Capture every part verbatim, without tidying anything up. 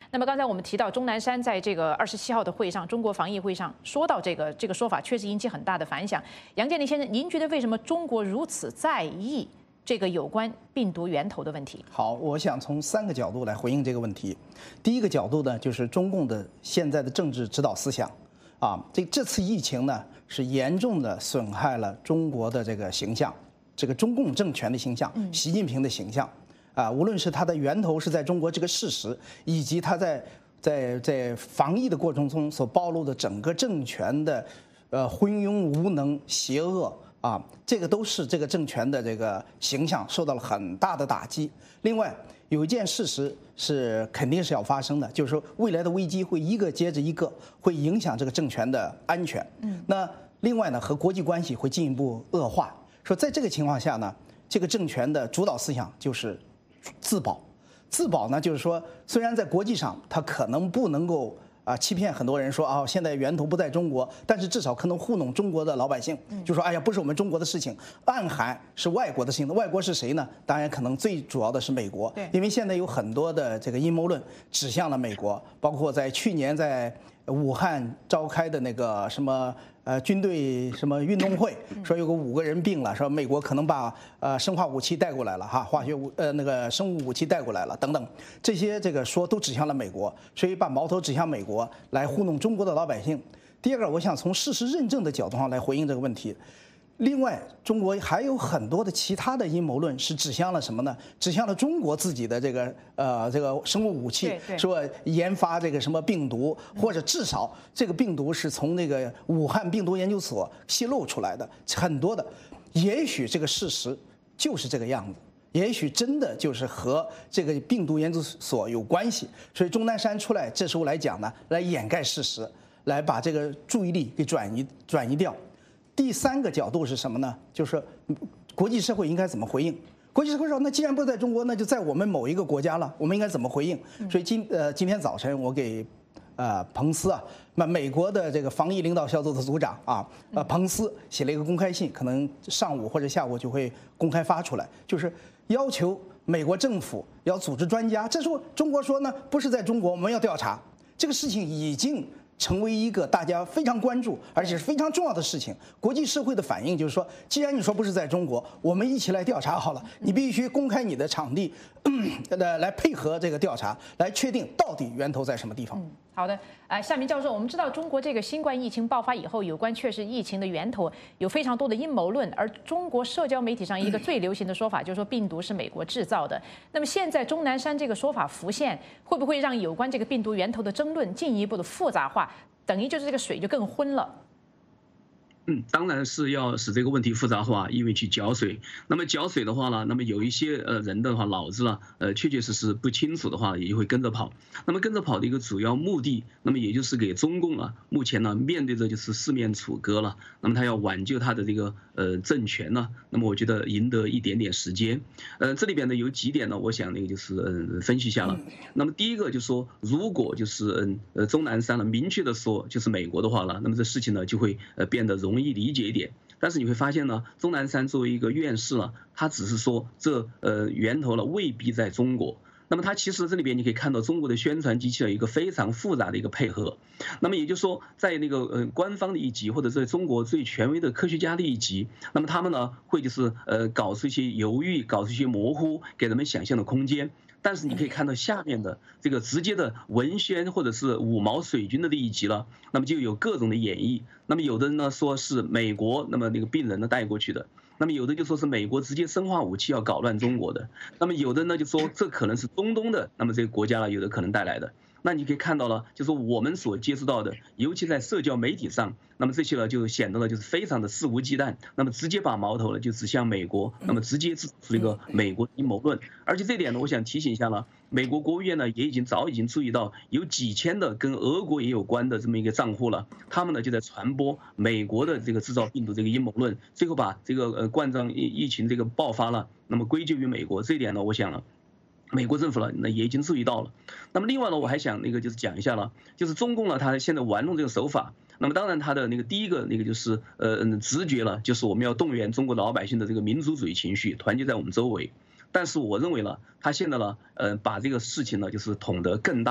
那么刚才我们提到钟南山在这个二十七号的会上，中国防疫会上说到这个这个说法，确实引起很大的反响。杨建林先生，您觉得为什么中国如此在意这个有关病毒源头的问题？ 好，我想从三个角度来回应这个问题。第一个角度呢，就是中共的现在的政治指导思想，啊，这这次疫情呢是严重的损害了中国的这个形象，这个中共政权的形象，习近平的形象。啊，无论是它的源头是在中国这个事实，以及它在在在防疫的过程中所暴露的整个政权的，呃昏庸无能、邪恶啊，这个都是这个政权的这个形象受到了很大的打击。另外，有一件事实是肯定是要发生的，就是说未来的危机会一个接着一个，会影响这个政权的安全。嗯，那另外呢，和国际关系会进一步恶化。说在这个情况下呢，这个政权的主导思想就是自保，自保呢，就是说，虽然在国际上它可能不能够啊欺骗很多人说啊现在源头不在中国，但是至少可能糊弄中国的老百姓，就说哎呀不是我们中国的事情，暗含是外国的事情。外国是谁呢？当然可能最主要的是美国，因为现在有很多的这个阴谋论指向了美国，包括在去年在武汉召开的那个什么呃军队什么运动会，说有个五个人病了，说美国可能把呃生化武器带过来了哈，化学武呃那个生物武器带过来了等等，这些这个说都指向了美国，所以把矛头指向美国来糊弄中国的老百姓。第二个，我想从事实认证的角度上来回应这个问题。另外，中国还有很多的其他的阴谋论是指向了什么呢？指向了中国自己的这个呃这个生物武器，说研发这个什么病毒，或者至少这个病毒是从那个武汉病毒研究所泄露出来的，很多的。也许这个事实就是这个样子，也许真的就是和这个病毒研究所有关系。所以钟南山出来这时候来讲呢，来掩盖事实，来把这个注意力给转移转移掉。第三个角度是什么呢？就是国际社会应该怎么回应？国际社会说，那既然不是在中国，那就在我们某一个国家了，我们应该怎么回应？所以今呃今天早晨我给呃彭斯啊，那美国的这个防疫领导小组的组长啊，呃彭斯写了一个公开信，可能上午或者下午就会公开发出来，就是要求美国政府要组织专家。这时候中国说呢，不是在中国，我们要调查这个事情已经成为一个大家非常关注而且是非常重要的事情。国际社会的反应就是说，既然你说不是在中国，我们一起来调查好了，你必须公开你的场地，来来配合这个调查，来确定到底源头在什么地方。 嗯，好的，呃，夏明教授，我们知道中国这个新冠疫情爆发以后，有关确实疫情的源头有非常多的阴谋论，而中国社交媒体上一个最流行的说法就是说病毒是美国制造的。那么现在钟南山这个说法浮现，会不会让有关这个病毒源头的争论进一步的复杂化？等于就是这个水就更昏了。 嗯，当然是要使这个问题复杂化，因为去搅水。那么搅水的话呢，那么有一些呃人的话脑子呢，呃确确实实不清楚的话，也会跟着跑。那么跟着跑的一个主要目的，那么也就是给中共啊，目前呢面对着就是四面楚歌了。那么他要挽救他的这个呃政权呢，那么我觉得赢得一点点时间。呃，这里边呢有几点呢，我想那个就是呃分析一下了。那么第一个就是说，如果就是嗯呃钟南山呢明确的说就是美国的话呢，那么这事情呢就会呃变得容易。容易理解一点，但是你会发现呢，钟南山作为一个院士呢，他只是说这呃源头呢未必在中国。那么他其实这里边你可以看到中国的宣传机器的一个非常复杂的一个配合。那么也就是说，在那个呃官方的一级或者在中国最权威的科学家的一级，那么他们呢会就是呃搞出一些犹豫，搞出一些模糊，给人们想象的空间。但是你可以看到下面的这个直接的文宣或者是五毛水军的这一级了，那么就有各种的演绎。那么有的人呢说是美国那么那个病人呢带过去的，那么有的就说是美国直接生化武器要搞乱中国的，那么有的呢就说这可能是中东的，那么这个国家呢有的可能带来的。那你可以看到了，就是我们所接触到的，尤其在社交媒体上，那么这些呢就显得了就是非常的肆无忌惮，那么直接把矛头呢就指向美国，那么直接制出一个美国阴谋论。而且这点呢，我想提醒一下呢，美国国务院呢也已经早已经注意到，有几千的跟俄国也有关的这么一个账户了，他们呢就在传播美国的这个制造病毒这个阴谋论，最后把这个呃冠状疫疫情这个爆发了，那么归咎于美国。这一点呢，我想呢。美国政府呢，那也已经注意到了。那么另外呢，我还想那个就是讲一下了，就是中共呢，他现在玩弄这个手法。那么当然，他的那个第一个那个就是呃直觉了，就是我们要动员中国老百姓的这个民族主义情绪，团结在我们周围。但是我认为呢，他现在呢，呃，把这个事情呢，就是捅得更大了。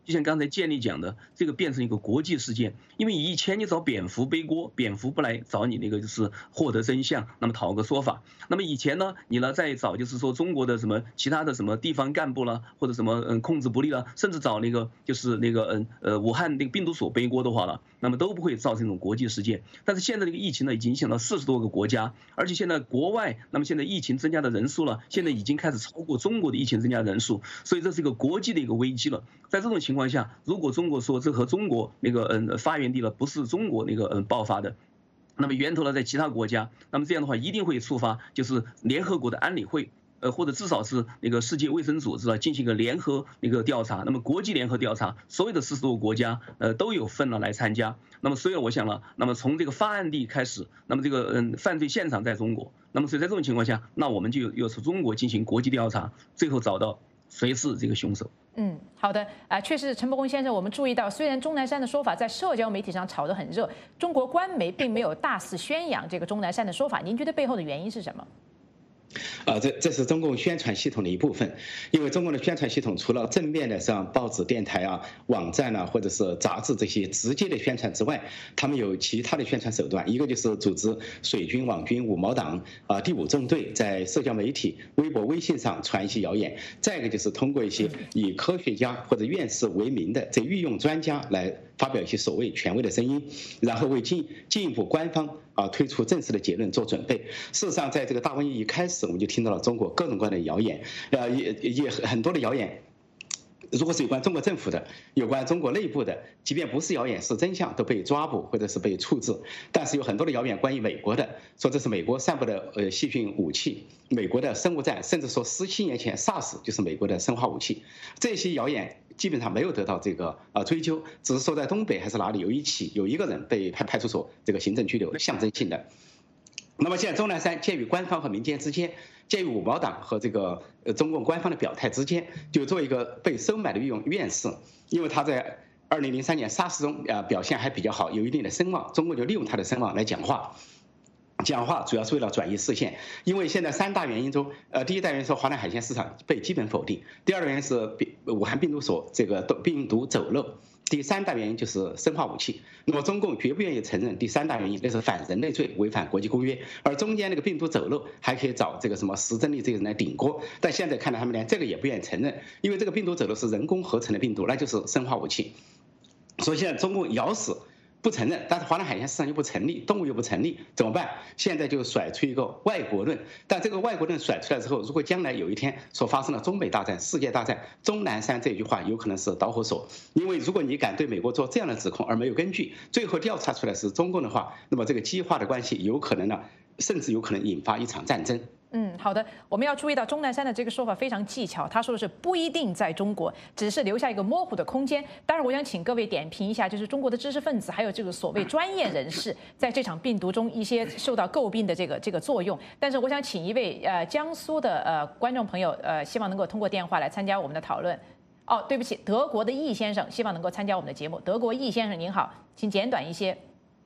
就像刚才建立讲的，这个变成一个国际事件。因为以前你找蝙蝠背锅，蝙蝠不来找你那个就是获得真相，那么讨个说法。那么以前呢，你呢再找就是说中国的什么其他的什么地方干部啦，或者什么嗯控制不力啦，甚至找那个就是那个嗯呃武汉那个病毒所背锅的话了，那么都不会造成一种国际事件。但是现在这个疫情呢，已经影响到四十多个国家，而且现在国外，那么现在疫情增加的人数了，现在已经开始超过中国的疫情增加人数，所以这是一个国际的一个危机了。在这种情况下，如果中国说这和中国那个嗯发源地了不是中国那个嗯爆发的，那么源头呢在其他国家，那么这样的话一定会触发就是联合国的安理会。呃，或者至少是那个世界卫生组织啊，进行一个联合那个调查。那么国际联合调查，所有的四十多个国家，呃，都有份了来参加。那么所以我想了，那么从这个发案地开始，那么这个嗯犯罪现场在中国，那么所以在这种情况下，那我们就要从中国进行国际调查，最后找到谁是这个凶手。 嗯，好的啊，确实，陈伯公先生，我们注意到，虽然钟南山的说法在社交媒体上炒得很热，中国官媒并没有大肆宣扬这个钟南山的说法，您觉得背后的原因是什么？ 啊，这这是中共宣传系统的一部分，因为中共的宣传系统除了正面的像报纸、电台啊、网站啊，或者是杂志这些直接的宣传之外，他们有其他的宣传手段。一个就是组织水军、网军、五毛党啊、第五纵队在社交媒体、微博、微信上传一些谣言；再一个就是通过一些以科学家或者院士为名的这御用专家来发表一些所谓权威的声音，然后为进进一步官方啊推出正式的结论做准备。事实上，在这个大瘟疫一开始，我们就听到了中国各种各样的谣言，呃，也也很多的谣言。如果是有关中国政府的、有关中国内部的，即便不是谣言是真相，都被抓捕或者是被处置。但是有很多的谣言关于美国的，说这是美国散布的呃细菌武器，美国的生物战，甚至说十七年前 SARS 就是美国的生化武器。这些谣言基本上没有得到这个呃追究，只是说在东北还是哪里有一起有一个人被派派出所这个行政拘留，象征性的。那么现在钟南山鉴于官方和民间之间，鉴于五毛党和这个呃中共官方的表态之间，就做一个被收买的御用院士，因为他在二零零三年 SARS 中啊表现还比较好，有一定的声望，中共就利用他的声望来讲话。讲话主要是为了转移视线，因为现在三大原因中，呃，第一大原因说华南海鲜市场被基本否定，第二个原因是武汉病毒所这个病毒走漏，第三大原因就是生化武器。那么中共绝不愿意承认第三大原因，那是反人类罪，违反国际公约。而中间那个病毒走漏，还可以找这个什么石正丽这个人来顶锅。但现在看来，他们连这个也不愿意承认，因为这个病毒走漏是人工合成的病毒，那就是生化武器。所以现在中共咬死不承认，但是华南海鲜市场又不成立，动物又不成立，怎么办？现在就甩出一个外国论，但这个外国论甩出来之后，如果将来有一天所发生的中美大战、世界大战，钟南山这句话有可能是导火索，因为如果你敢对美国做这样的指控而没有根据，最后调查出来是中共的话，那么这个激化的关系有可能呢，甚至有可能引发一场战争。 嗯，好的，我们要注意到钟南山的这个说法非常技巧，他说的是不一定在中国，只是留下一个模糊的空间。当然，我想请各位点评一下，就是中国的知识分子还有这个所谓专业人士，在这场病毒中一些受到诟病的这个这个作用。但是，我想请一位呃江苏的呃观众朋友，呃，希望能够通过电话来参加我们的讨论。哦，对不起，德国的易先生希望能够参加我们的节目。德国易先生您好，请简短一些。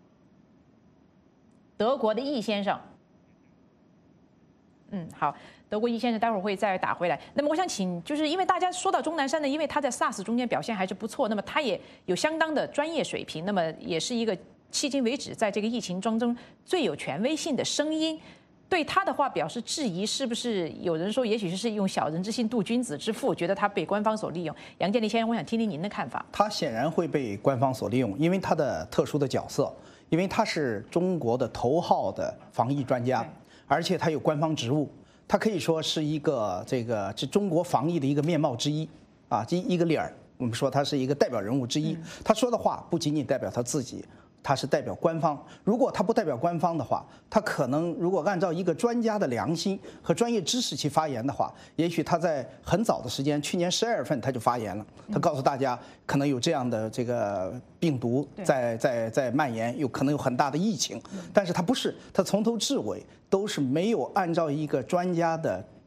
德国的易先生。嗯，好，德国易先生待会儿会再打回来。那么我想请，就是因为大家说到钟南山呢，因为他在 SARS 中间表现还是不错，那么他也有相当的专业水平，那么也是一个迄今为止在这个疫情当中最有权威性的声音。对他的话表示质疑，是不是有人说，也许是用小人之心度君子之腹，觉得他被官方所利用？杨建立先生，我想听听您的看法。 他显然会被官方所利用，因为他的特殊的角色，因为他是中国的头号的防疫专家。而且他有官方职务，他可以说是一个这个这中国防疫的一个面貌之一啊，一一个脸儿。我们说他是一个代表人物之一，他说的话不仅仅代表他自己，他是代表官方。如果他不代表官方的话，他可能如果按照一个专家的良心和专业知识去发言的话，也许他在很早的时间，去年十二月份他就发言了，他告诉大家可能有这样的这个病毒在在在蔓延，有可能有很大的疫情，但是他不是，他从头至尾都是没有按照一个专家的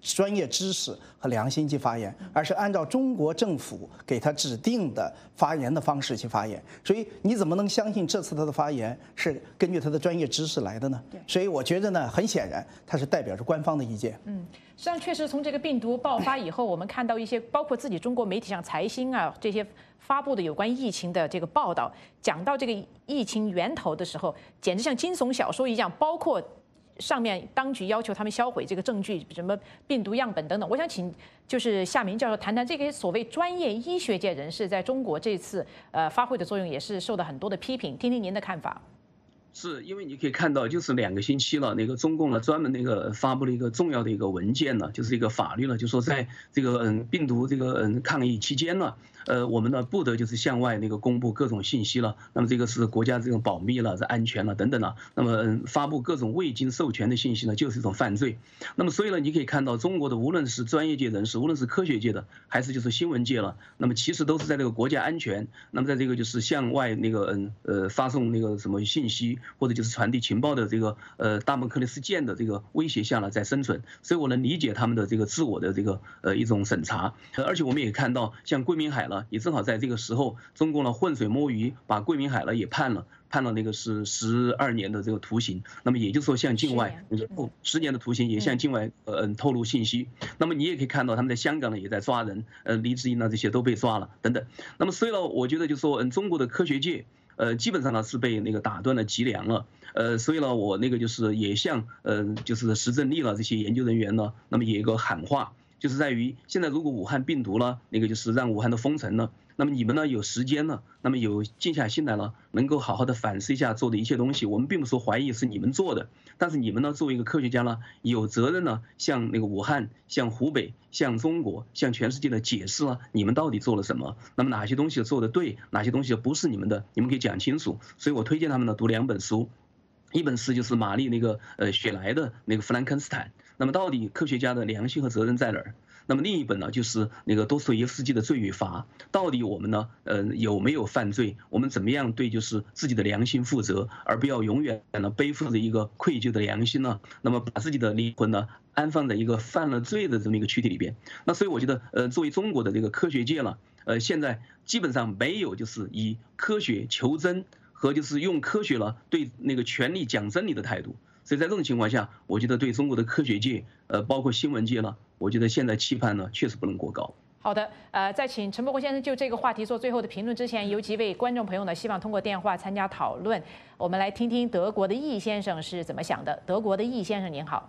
专业知识和良心去发言，而是按照中国政府给他指定的发言的方式去发言。所以你怎么能相信这次他的发言是根据他的专业知识来的呢？所以我觉得呢，很显然他是代表着官方的意见。 嗯，实际上确实从这个病毒爆发以后，我们看到一些包括自己中国媒体像财新啊这些发布的有关疫情的这个报道，讲到这个疫情源头的时候，简直像惊悚小说一样，包括上面当局要求他们销毁这个证据，什么病毒样本等等。我想请就是夏明教授谈谈这个所谓专业医学界人士在中国这次呃发挥的作用，也是受到很多的批评，听听您的看法。 是因为你可以看到，就是两个星期了，那个中共呢专门那个发布了一个重要的一个文件呢，就是一个法律了，就说在这个嗯病毒这个嗯抗疫期间呢，呃我们呢不得就是向外那个公布各种信息了，那么这个是国家这种保密了、是安全了等等了，那么嗯发布各种未经授权的信息呢，就是一种犯罪。那么所以呢，你可以看到中国的无论是专业界人士，无论是科学界的，还是就是新闻界了，那么其实都是在这个国家安全，那么在这个就是向外那个嗯呃发送那个什么信息，或者就是传递情报的这个呃大莫克利斯舰的这个威胁下呢在生存，所以我能理解他们的这个自我的这个呃一种审查。而且我们也看到，像桂民海呢，也正好在这个时候，中共呢浑水摸鱼，把桂民海呢也判了。判了那个是十二年的这个徒刑，那么也就是说向境外十年的徒刑，也向境外呃透露信息。那么你也可以看到他们在香港呢也在抓人，呃黎智英呢这些都被抓了等等。那么所以呢，我觉得就说嗯中国的科学界呃基本上呢是被那个打断了脊梁了，呃所以呢我那个就是也向呃就是石正丽了这些研究人员呢，那么也有一个喊话。就是在于现在，如果武汉病毒呢，那个就是让武汉的封城呢，那么你们呢有时间呢，那么有静下心来了，能够好好的反思一下做的一切东西。我们并不说怀疑是你们做的，但是你们呢作为一个科学家呢，有责任呢向那个武汉、向湖北、向中国、向全世界的解释了你们到底做了什么。那么哪些东西做的对，哪些东西不是你们的，你们可以讲清楚。所以我推荐他们呢读两本书。一本是就是玛丽那个呃雪莱的那个弗兰肯斯坦，那么到底科学家的良心和责任在哪儿？那么另一本呢就是那个多斯托耶夫斯基的罪与罚，到底我们呢呃有没有犯罪？我们怎么样对就是自己的良心负责，而不要永远呢背负着一个愧疚的良心呢？那么把自己的灵魂呢安放在一个犯了罪的这么一个躯体里边。那所以我觉得呃作为中国的这个科学界了，呃现在基本上没有就是以科学求真。和就是用科学了对那个权力讲真理的态度，所以在这种情况下，我觉得对中国的科学界，呃，包括新闻界呢，我觉得现在期盼呢确实不能过高。 好的，呃，在请陈伯国先生就这个话题做最后的评论之前，有几位观众朋友呢希望通过电话参加讨论，我们来听听德国的易先生是怎么想的。德国的易先生您好。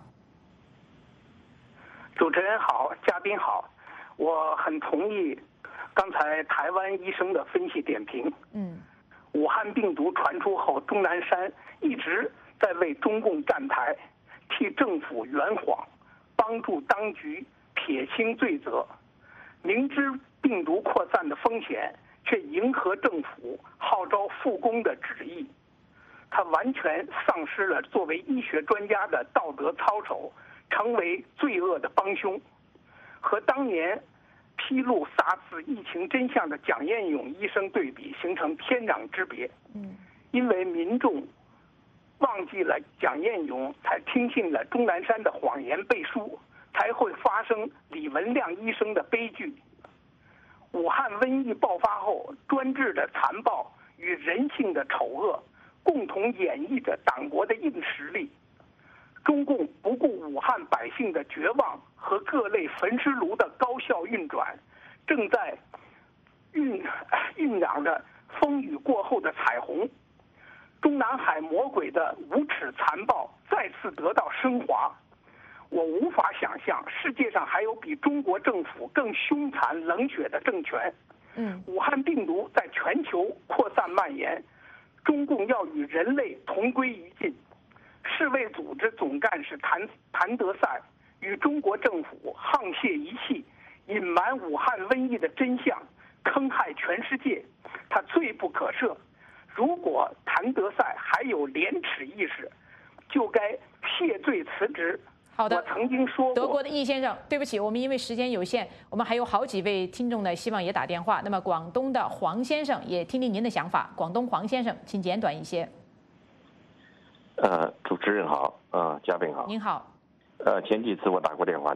主持人好，嘉宾好，我很同意刚才台湾医生的分析点评。嗯。武汉病毒传出后，钟南山一直在为中共站台，替政府圆谎，帮助当局撇清罪责。明知病毒扩散的风险，却迎合政府号召复工的旨意。他完全丧失了作为医学专家的道德操守，成为罪恶的帮凶。和当年披露 SARS 疫情真相的蒋彦勇医生对比，形成天壤之别。嗯，因为民众忘记了蒋彦勇，才听信了钟南山的谎言背书，才会发生李文亮医生的悲剧。武汉瘟疫爆发后，专制的残暴与人性的丑恶共同演绎着党国的硬实力。中共不顾武汉百姓的绝望和各类焚尸炉的高效运转，正在酝酝酿着风雨过后的彩虹。中南海魔鬼的无耻残暴再次得到升华。我无法想象世界上还有比中国政府更凶残冷血的政权。嗯，武汉病毒在全球扩散蔓延，中共要与人类同归于尽。世卫组织总干事谭谭德赛与中国政府沆瀣一气，隐瞒武汉瘟疫的真相，坑害全世界，他罪不可赦。如果谭德赛还有廉耻意识，就该谢罪辞职。 好的， 我曾经说过， 德国的易先生，对不起，我们因为时间有限，我们还有好几位听众呢，希望也打电话。那么广东的黄先生也听听您的想法。广东黄先生，请简短一些。 呃，主持人好，呃，嘉宾好。 您好。 呃，前几次我打过电话，你好。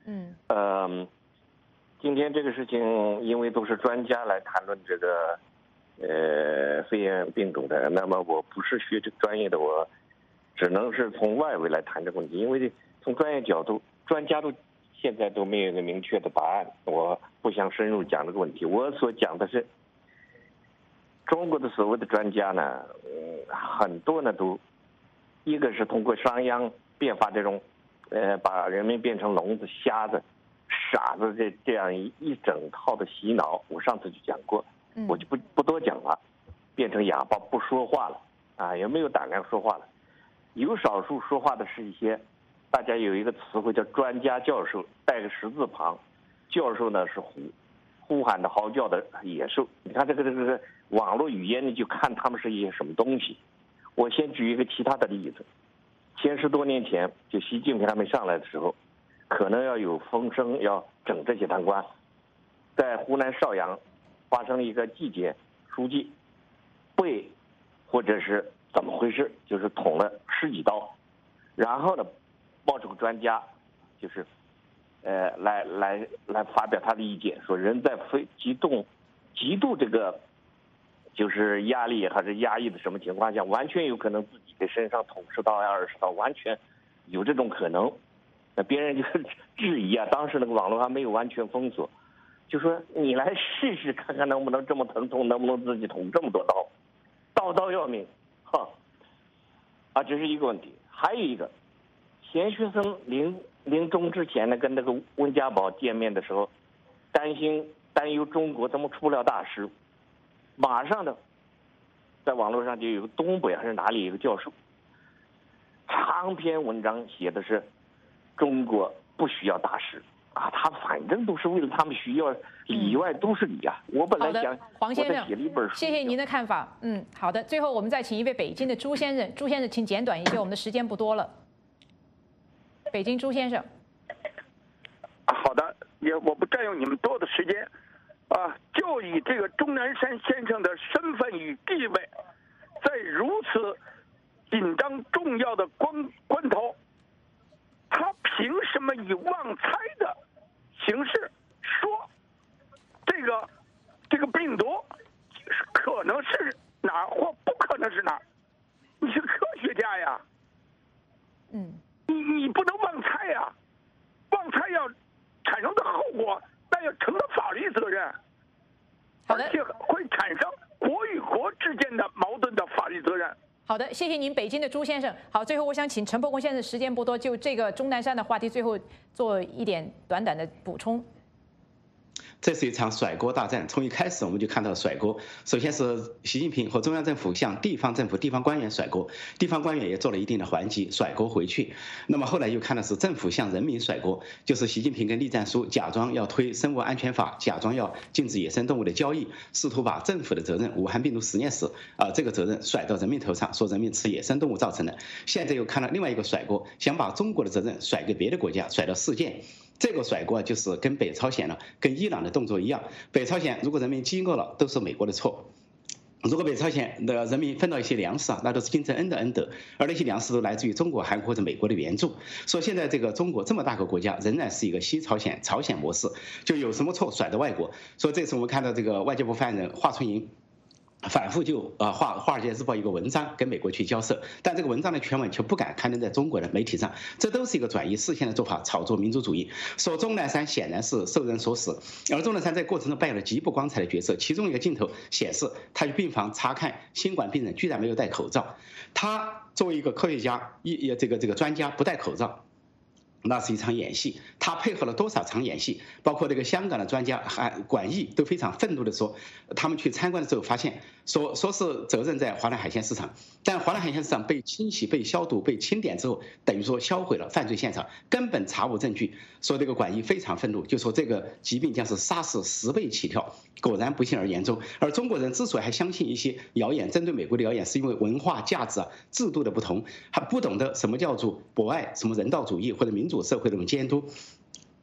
嗯， 呃，今天这个事情，因为都是专家来谈论这个呃肺炎病毒的，那么我不是学这个专业的，我只能是从外围来谈这个问题，因为从专业角度，专家都现在都没有一个明确的答案，我不想深入讲这个问题。我所讲的是，中国的所谓的专家呢，嗯，很多呢都，一个是通过商鞅变法这种，呃，把人民变成聋子、瞎子、傻子这这样一一整套的洗脑，我上次就讲过，我就不不多讲了，变成哑巴不说话了，啊，也没有胆量说话了。有少数说话的是一些，大家有一个词汇叫专家教授，带个十字旁，教授呢是呼呼喊的嚎叫的野兽。你看这个这个这个网络语言，你就看他们是一些什么东西。我先举一个其他的例子，前十多年前，就习近平还没上来的时候，可能要有风声要整这些贪官，在湖南邵阳发生了一个纪检书记被或者是怎么回事，就是捅了十几刀，然后呢，冒出个专家，就是，呃，来来来发表他的意见，说人在非极度极度这个，就是压力还是压抑的什么情况下，完全有可能自己给身上捅十刀呀、二十刀，完全有这种可能。那别人就质疑啊，当时那个网络还没有完全封锁，就说你来试试看看能不能这么疼痛，能不能自己捅这么多刀，刀刀要命。哈，啊，这是一个问题，还有一个，钱学森临临终之前呢，跟那个温家宝见面的时候，担心担忧中国怎么出不了大事，马上呢，在网络上就有个东北还是哪里有个教授，长篇文章写的是中国不需要大事啊，他反正都是为了他们需要，里外都是理啊。我本来想， 黄先生， 写了一本书， 谢谢您的看法。嗯，好的。最后我们再请一位北京的朱先生，朱先生请简短一些，我们的时间不多了。北京朱先生。 好的，也我不占用你们多的时间，啊，就以这个钟南山先生的身份与地位，在如此紧张重要的关关头，他凭什么以妄猜的形式说这个这个病毒可能是哪儿或不可能是哪儿？你是科学家呀， 嗯， 你你不能妄猜呀，妄猜要产生的后果，那要承担法律责任， 好的， 而且会产生国与国之间的矛盾的法律责任。 好的，谢谢您，北京的朱先生。好，最后我想请陈伯公先生，时间不多，就这个钟南山的话题，最后做一点短短的补充。 这是一场甩锅大战，从一开始我们就看到甩锅。首先是习近平和中央政府向地方政府、地方官员甩锅，地方官员也做了一定的还击，甩锅回去。那么后来又看的是政府向人民甩锅，就是习近平跟栗战书假装要推生物安全法，假装要禁止野生动物的交易，试图把政府的责任、武汉病毒实验室啊这个责任甩到人民头上，说人民吃野生动物造成的。现在又看到另外一个甩锅，想把中国的责任甩给别的国家，甩到世界。这个甩锅就是跟北朝鲜了、跟伊朗的动作一样。北朝鲜如果人民饥饿了，都是美国的错；如果北朝鲜的人民分到一些粮食啊，那都是金正恩的恩德，而那些粮食都来自于中国、韩国或者美国的援助。所以现在这个中国这么大个国家，仍然是一个西朝鲜、朝鲜模式，就有什么错甩到外国。所以这次我们看到这个外交部发言人华春莹反复就啊华华尔街日报一个文章跟美国去交涉，但这个文章的全文却不敢刊登在中国的媒体上，这都是一个转移视线的做法，炒作民族主义。说钟南山显然是受人所使，而钟南山在过程中扮演了极不光彩的角色。其中一个镜头显示，他去病房查看新冠病人，居然没有戴口罩。他作为一个科学家、一这个这个专家，不戴口罩。那是一场演戏，他配合了多少场演戏？包括这个香港的专家还管义都非常愤怒地说，他们去参观的时候发现，说说是责任在华南海鲜市场，但华南海鲜市场被清洗、被消毒、被清点之后，等于说销毁了犯罪现场，根本查无证据。说这个管义非常愤怒，就说这个疾病将是沙士十倍起跳。果然不幸而严重。而中国人之所以还相信一些谣言，针对美国的谣言，是因为文化价值啊、制度的不同，还不懂得什么叫做博爱、什么人道主义或者民主社会的这种监督。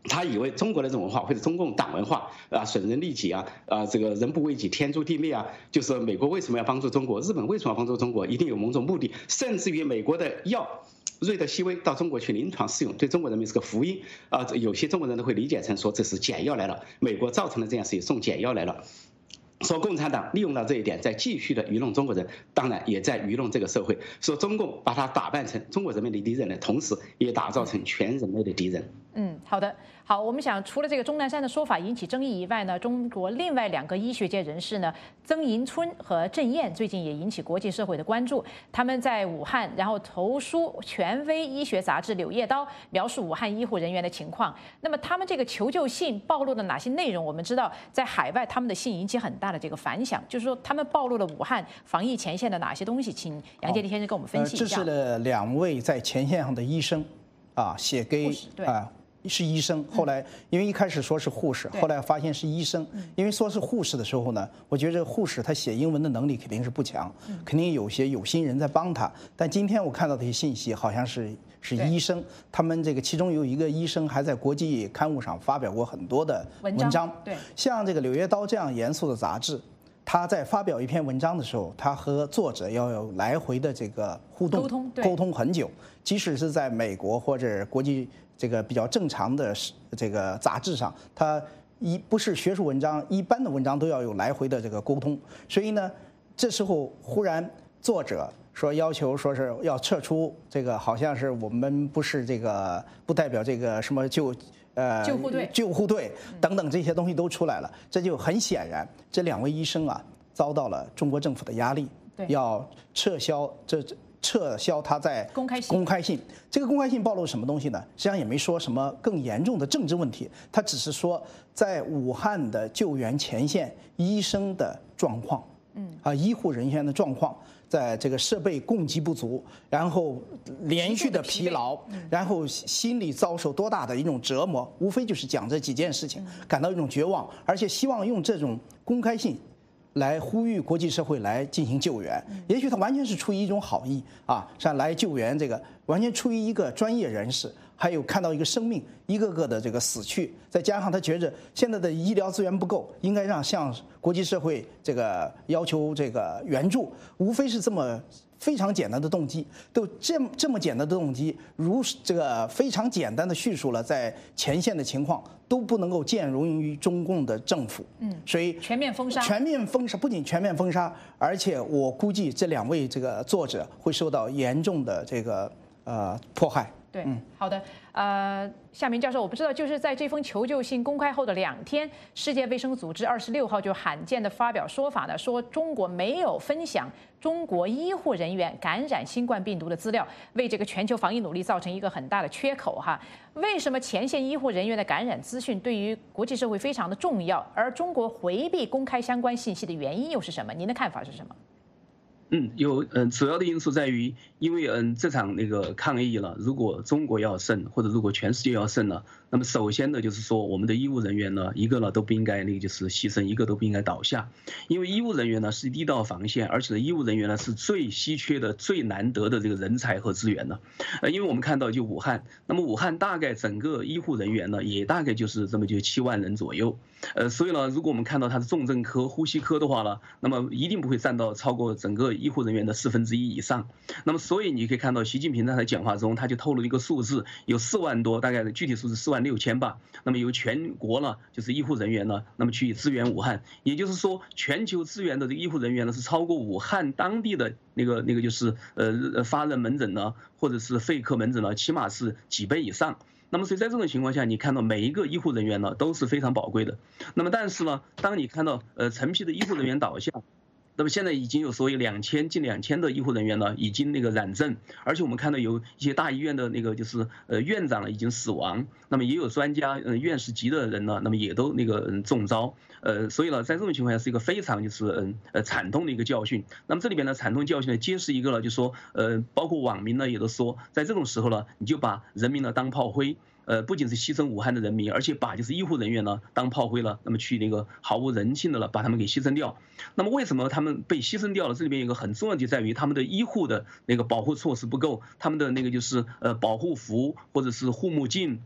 他以为中国的这种文化或者中共党文化啊，损人利己啊，啊，这个人不为己，天诛地灭啊，就是美国为什么要帮助中国，日本为什么要帮助中国，一定有某种目的，甚至于美国的药瑞德西韦到中国去临床试用，对中国人民是个福音啊，有些中国人都会理解成说这是解药来了，美国造成了这样事情，送解药来了。说共产党利用到这一点，在继续的愚弄中国人，当然也在愚弄这个社会。说中共把它打扮成中国人民的敌人的同时，也打造成全人类的敌人。 嗯，好的，好，我们想除了这个钟南山的说法引起争议以外呢，中国另外两个医学界人士呢，曾迎春和郑燕最近也引起国际社会的关注。他们在武汉，然后投书权威医学杂志《柳叶刀》，描述武汉医护人员的情况。那么他们这个求救信暴露了哪些内容？我们知道，在海外他们的信引起很大的这个反响，就是说他们暴露了武汉防疫前线的哪些东西？请杨洁篪先生跟我们分析一下。 呃、这是了两位在前线上的医生，啊，写给啊。是医生，后来因为一开始说是护士，后来发现是医生。因为说是护士的时候呢，我觉得护士他写英文的能力肯定是不强，肯定有些有心人在帮他。但今天我看到的一些信息好像是是医生，他们这个其中有一个医生还在国际刊物上发表过很多的文章。 对， 像这个《柳叶刀》这样严肃的杂志，他在发表一篇文章的时候，他和作者要有来回的这个互动，沟通，沟通很久。即使是在美国或者国际这个比较正常的这个杂志上，它一不是学术文章，一般的文章都要有来回的这个沟通。所以呢，这时候忽然作者说要求说是要撤出这个，好像是我们不是这个不代表这个什么救呃救护队、 救护队等等这些东西都出来了，这就很显然，这两位医生啊遭到了中国政府的压力，要撤销这。撤销他在公开信， 公开信这个公开信暴露什么东西呢？实际上也没说什么更严重的政治问题，他只是说在武汉的救援前线医生的状况，嗯啊，医护人员的状况，在这个设备供给不足，然后连续的疲劳，然后心理遭受多大的一种折磨，无非就是讲这几件事情，感到一种绝望，而且希望用这种公开信来呼吁国际社会来进行救援，也许他完全是出于一种好意啊，像来救援这个，完全出于一个专业人士，还有看到一个生命一个个的这个死去，再加上他觉着现在的医疗资源不够，应该让向国际社会这个要求这个援助，无非是这么非常简单的动机，都这么这么简单的动机，如这个非常简单的叙述了在前线的情况，都不能够见容于中共的政府。嗯，所以全面封杀， 全面封杀，不仅全面封杀，而且我估计这两位这个作者会受到严重的这个呃迫害。 对，嗯，好的，呃，夏明教授，我不知道，就是在这封求救信公开后的两天，世界卫生组织二十六号就罕见的发表说法呢，说中国没有分享中国医护人员感染新冠病毒的资料，为这个全球防疫努力造成一个很大的缺口哈。为什么前线医护人员的感染资讯对于国际社会非常的重要，而中国回避公开相关信息的原因又是什么？您的看法是什么？ 嗯，有嗯，主要的因素在于，因为嗯这场那个抗疫了，如果中国要胜，或者如果全世界要胜了，那么首先呢，就是说我们的医务人员呢，一个呢都不应该那个就是牺牲，一个都不应该倒下，因为医务人员呢是第一道防线，而且呢医务人员呢是最稀缺的、最难得的这个人才和资源呢。呃，因为我们看到就武汉，那么武汉大概整个医护人员呢也大概就是这么就七万人左右，呃，所以呢，如果我们看到它是重症科、呼吸科的话呢，那么一定不会占到超过整个医护人员的四分之一以上。那么，所以你可以看到，习近平在他的讲话中，他就透露一个数字，有四万多，大概的具体数字四万六千吧。那么由全国呢，就是医护人员呢，那么去支援武汉，也就是说，全球支援的这个医护人员呢，是超过武汉当地的那个那个就是呃发热门诊呢，或者是肺科门诊呢，起码是几倍以上。那么所以在这种情况下，你看到每一个医护人员呢都是非常宝贵的。那么但是呢，当你看到呃成批的医护人员倒下，那么现在已经有所谓两千近两千的医护人员呢已经那个染症，而且我们看到有一些大医院的那个就是呃院长呢已经死亡，那么也有专家呃院士级的人呢，那么也都那个嗯中招。呃，所以呢，在这种情况下是一个非常就是嗯呃惨痛的一个教训。那么这里边呢，惨痛教训呢，揭示一个呢，就说呃，包括网民呢也都说，在这种时候呢，你就把人民呢当炮灰。呃，不仅是牺牲武汉的人民，而且把就是医护人员呢当炮灰了，那么去那个毫无人性的了，把他们给牺牲掉。那么为什么他们被牺牲掉了？这里边有一个很重要的就在于他们的医护的那个保护措施不够，他们的那个就是呃保护服或者是护目镜。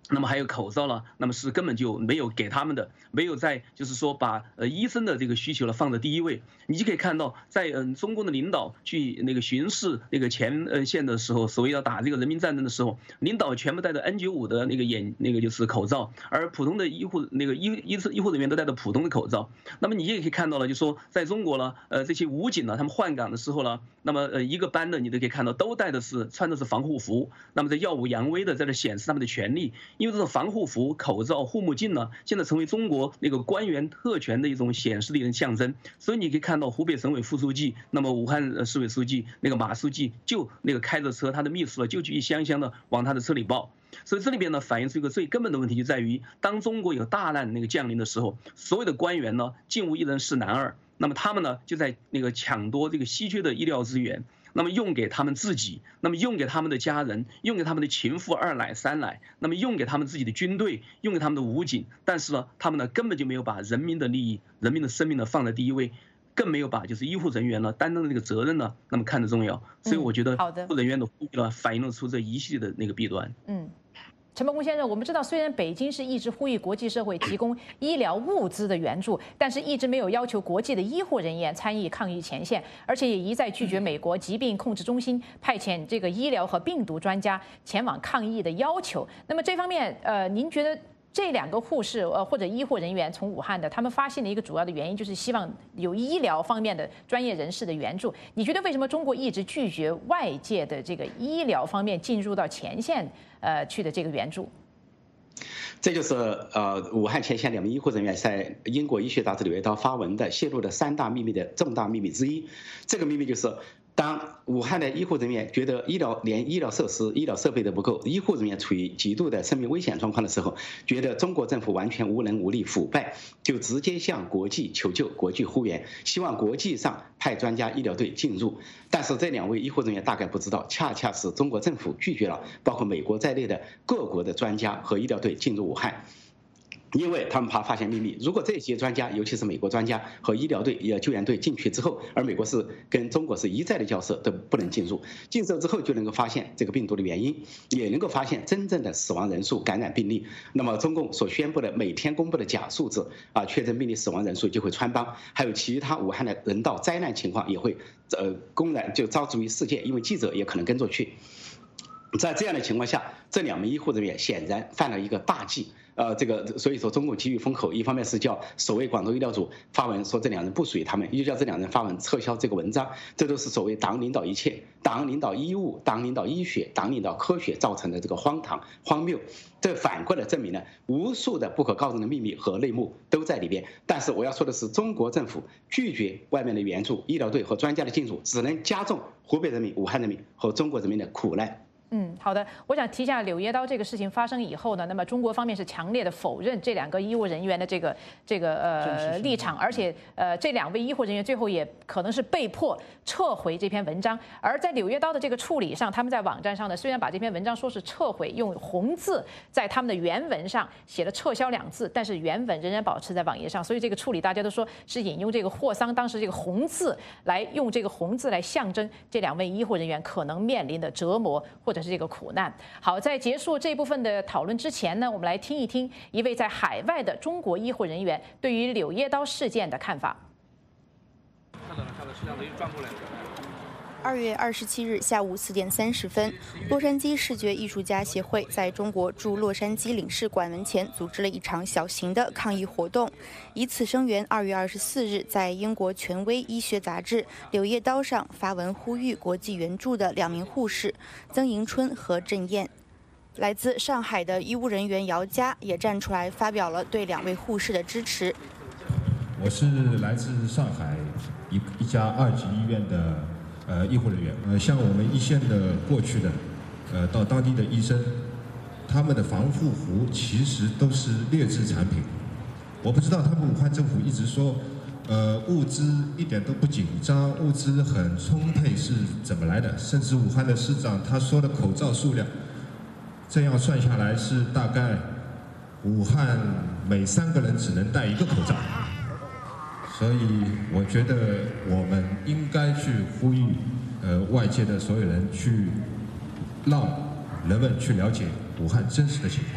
那么还有口罩了，那么是根本就没有给他们的，没有在就是说把呃医生的这个需求呢放在第一位。你就可以看到，在嗯中共的领导去那个巡视那个前呃线的时候，所谓要打这个人民战争的时候，领导全部戴着 N 九五的那个眼那个就是口罩，而普通的医护那个医医医护人员都戴着普通的口罩。那么你也可以看到了，就说在中国呢，呃这些武警呢，他们换岗的时候呢，那么呃一个班的你都可以看到都戴的是穿的是防护服，那么在耀武扬威的在这显示他们的权利。因为这种防护服、口罩、护目镜呢，现在成为中国那个官员特权的一种显示的一种象征。所以你可以看到湖北省委副书记，那么武汉市委书记那个马书记就那个开着车，他的秘书呢就去一箱箱的往他的车里抱。所以这里边呢反映出一个最根本的问题，就在于当中国有大难那个降临的时候，所有的官员呢竟无一人是男二，那么他们呢就在那个抢夺这个稀缺的医疗资源。那么用给他们自己，那么用给他们的家人，用给他们的情妇二奶三奶，那么用给他们自己的军队，用给他们的武警，但是呢，他们呢根本就没有把人民的利益、人民的生命呢放在第一位，更没有把就是医护人员呢担当的那个责任呢那么看得重要。所以我觉得，医护人员的呼吁呢反映了出这一系列的那个弊端。嗯。 陈伯公先生，我们知道，虽然北京是一直呼吁国际社会提供医疗物资的援助，但是一直没有要求国际的医护人员参与抗疫前线，而且也一再拒绝美国疾病控制中心派遣这个医疗和病毒专家前往抗疫的要求。那么这方面，呃，您觉得这两个护士呃或者医护人员从武汉的，他们发现的一个主要的原因就是希望有医疗方面的专业人士的援助。你觉得为什么中国一直拒绝外界的这个医疗方面进入到前线呃去的这个援助？ 这就是呃武汉前线两名医护人员在英国医学杂志《柳叶刀》发文的泄露的三大秘密的重大秘密之一。这个秘密就是，当武汉的医护人员觉得医疗连医疗设施、医疗设备都不够，医护人员处于极度的生命危险状况的时候，觉得中国政府完全无能无力、腐败，就直接向国际求救、国际呼援，希望国际上派专家医疗队进入。但是这两位医护人员大概不知道，恰恰是中国政府拒绝了包括美国在内的各国的专家和医疗队进入武汉。因为他们怕发现秘密，如果这些专家，尤其是美国专家和医疗队、也救援队进去之后，而美国是跟中国是一再的交涉，都不能进入。进入之后就能够发现这个病毒的原因，也能够发现真正的死亡人数、感染病例。那么中共所宣布的每天公布的假数字啊，确诊病例、死亡人数就会穿帮，还有其他武汉的人道灾难情况也会呃公然就招之于世界，因为记者也可能跟着去。在这样的情况下，这两名医护人员显然犯了一个大忌。呃，这个所以说中共急于封口，一方面是叫首位广州医疗组发文说这两人不属于他们，又叫这两人发文撤销这个文章，这都是所谓党领导一切，党领导医务，党领导医学，党领导科学造成的这个荒唐荒谬。这反过来证明了无数的不可告人的秘密和内幕都在里边。但是我要说的是，中国政府拒绝外面的援助、医疗队和专家的进入，只能加重湖北人民、武汉人民和中国人民的苦难。 嗯，好的，我想提一下柳叶刀这个事情发生以后呢，那么中国方面是强烈的否认这两个医务人员的这个这个呃立场，而且呃这两位医护人员最后也可能是被迫撤回这篇文章。而在柳叶刀的这个处理上，他们在网站上呢，虽然把这篇文章说是撤回，用红字在他们的原文上写了撤销两字，但是原文仍然保持在网页上，所以这个处理大家都说是引用这个霍桑当时这个红字来用这个红字来象征这两位医护人员可能面临的折磨或者是这个苦难。好，在结束这部分的讨论之前呢，我们来听一听一位在海外的中国医护人员对于柳叶刀事件的看法。 看到了，看到摄像头又转过来了。 二月二十七日下午四点三十分，洛杉矶视觉艺术家协会在中国驻洛杉矶领事馆门前组织了一场小型的抗议活动，以此声援二月二十四日在英国权威医学杂志《柳叶刀》上发文呼吁国际援助的两名护士曾迎春和郑燕。来自上海的医务人员姚佳也站出来发表了对两位护士的支持。 我是来自上海一一家二级医院的呃医护人员，呃，像我们一线的过去的，呃，到当地的医生，他们的防护服其实都是劣质产品。我不知道他们武汉政府一直说，呃，物资一点都不紧张，物资很充沛是怎么来的？甚至武汉的市长他说的口罩数量，这样算下来是大概武汉每三个人只能戴一个口罩。所以我觉得我们应该去呼吁，呃，外界的所有人去让人们去了解武汉真实的情况。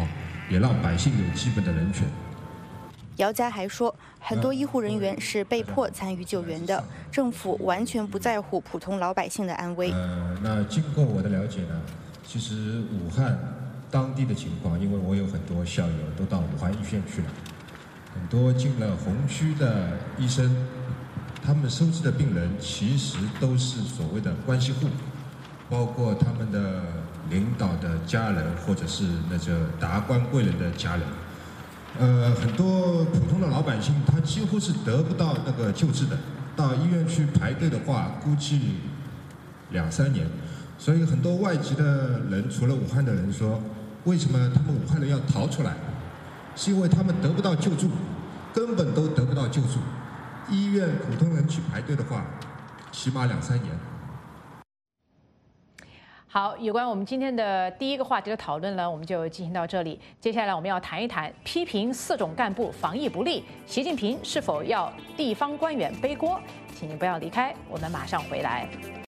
也让百姓有基本的人权。 姚佳还说，很多医护人员是被迫参与救援的，政府完全不在乎普通老百姓的安危。 呃，那经过我的了解呢，其实武汉当地的情况，因为我有很多校友都到武汉医院去了，很多进了红区的医生，他们收治的病人其实都是所谓的关系户，包括他们的领导的家人，或者是那个达官贵人的家人。呃，很多普通的老百姓，他几乎是得不到那个救治的，到医院去排队的话，估计两三年。所以很多外籍的人，除了武汉的人说，为什么他们武汉人要逃出来？是因为他们得不到救助，根本都得不到救助。医院普通人去排队的话，起码两三年。 好，有关我们今天的第一个话题的讨论呢，我们就进行到这里。接下来我们要谈一谈批评四种干部防疫不力，习近平是否要地方官员背锅？请您不要离开，我们马上回来。